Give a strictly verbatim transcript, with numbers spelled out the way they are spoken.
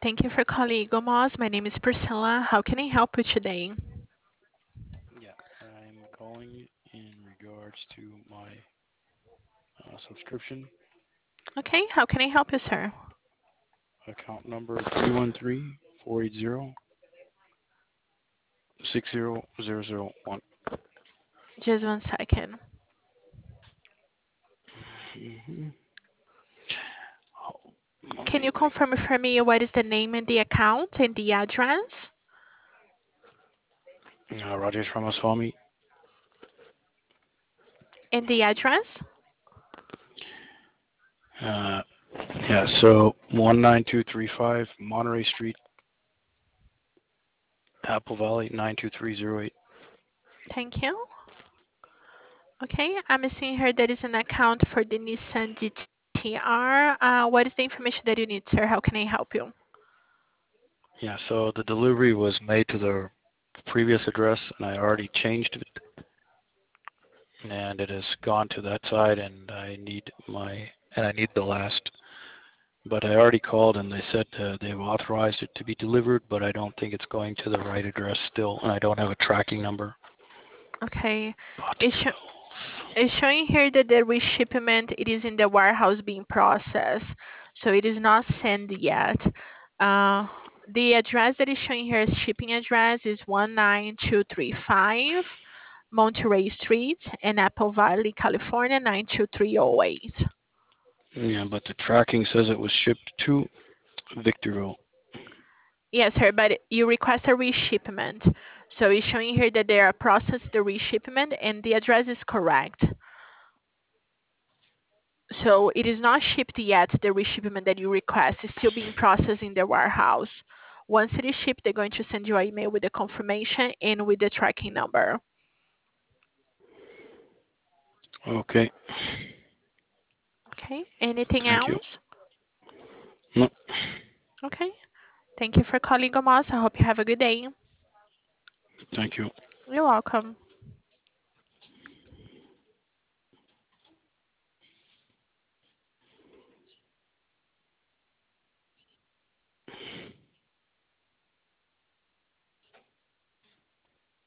Thank you for calling Igomos. My name is Priscilla. How can I help you today? Yeah, I'm calling in regards to my uh, subscription Okay, how can I help you, sir? account number three one three, four eight zero, six zero zero zero one. Just one second. Mm-hmm. Oh, Can mommy, you wait. confirm for me what is the name and the account and the address Uh, Rajesh Ramaswamy. and the address? Uh, yeah, so one nine two three five Monterey Street, Apple Valley nine two three zero eight. Thank you. Okay, I'm seeing here there is an account for the Nissan G T R. Uh, what is the information that you need, sir? How can I help you? Yeah, so the delivery was made to the previous address, and I already changed it, and it has gone to that side, and I need my and I need the last. But I already called, and they said uh, they've authorized it to be delivered, but I don't think it's going to the right address still, and I don't have a tracking number. Okay, it's, sho- Particles. it's showing here that the reshipment it is in the warehouse being processed, so it is not sent yet. Uh, the address that is showing here as shipping address is one nine two three five Monterey Street in Apple Valley, California nine two three zero eight. Yeah, but the tracking says it was shipped to Victorville. Yes, sir, but you request a reshipment. So it's showing here that they are processed the reshipment and the address is correct. So it is not shipped yet, the reshipment that you request is still being processed in the warehouse. Once it is shipped, they're going to send you an email with the confirmation and with the tracking number. Okay, Okay, anything thank you. else? No, Okay, thank you for calling Gomas. I hope you have a good day. thank you. You're welcome.